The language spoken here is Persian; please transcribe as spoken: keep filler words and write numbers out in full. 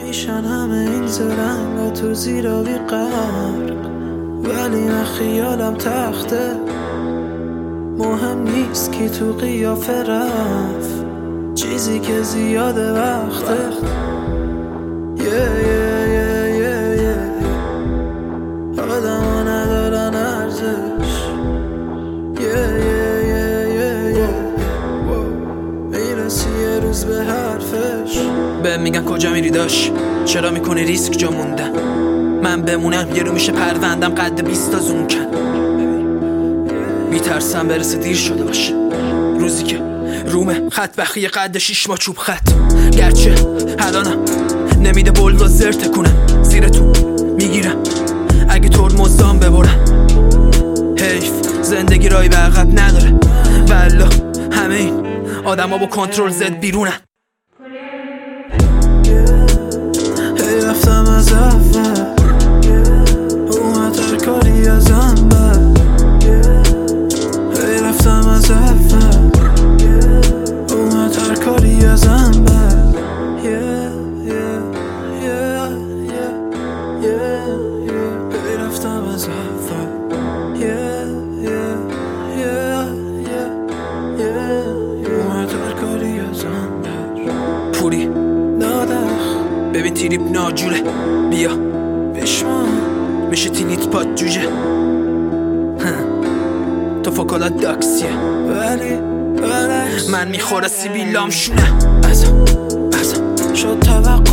میشن همه این زرنگ و تو زیرابی غرق، ولی من خیالم تخته. مهم نیست کی تو قیافه رفت، چیزی که زیاده وقته. yeah, yeah, yeah, yeah, yeah. آدم ها ندارن ارزش. yeah, yeah, yeah, yeah, yeah. میرسی یه روز به حرفش. به میگن کجا میری داش، چرا میکنی ریسک جا موندن؟ من بمونم یه رو میشه پروندم قد بیست تا زون کن. میترسم برسه دیر شده باشه، روزی که رومه خط بخیه قد شیش ما چوب خط. گرچه الانم نمیده بلدوزر تکونم، زیر تو میگیرم اگه ترمزام ببرم. حیف زندگی رای به عقب نداره، والا همه این آدم ها با کنترل زد بیرونن. هی رفتم از اول، اومد هر کاری ازم بر. هی رفتم از اول، اومد هر کاری ازم بر. هی رفتم از اول، اومد هر کاری ازم بر. پوری نادخ ببین تیریب ناجوره، بیا بشمان میشه تینیت پاد جوجه. تو فکالات داکسیه ولی ولی من میخوره سیبیلام شونه. ازم ازم شد توقع